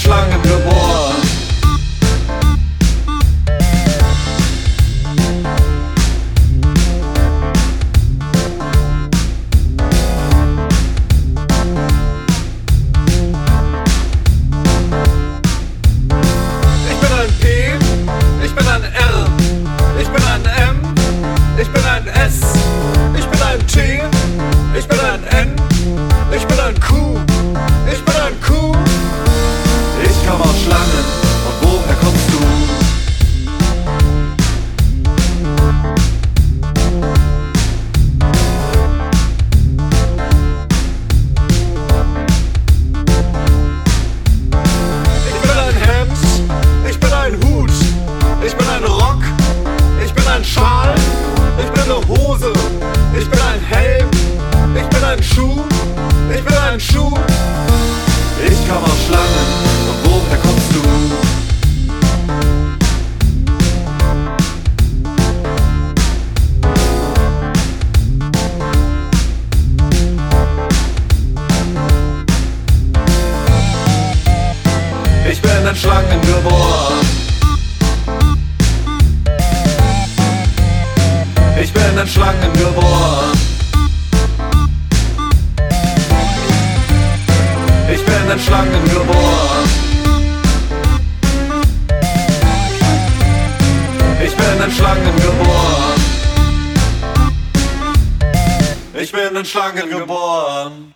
Schlangen geboren. Ich bin ein P, ich bin ein R, ich bin ein M, ich bin ein S, ich bin ein T, ich bin ein N, ich bin ein Q, ich bin ein Q. Ich komm aus Schlangen, und woher kommst du? Ich bin ein Hemd, ich bin ein Hut, ich bin ein Rock, ich bin ein Schal, ich bin eine Hose, ich bin ein Helm, ich bin ein Schuh, ich bin ein Schuh. Ich komm aus Schlangen, und woher kommst du? Ich bin in Schlangen geboren. Ich bin in Schlangen geboren. Ich bin in Schlangen geboren. Ich bin in Schlangen geboren. Ich bin in Schlangen geboren.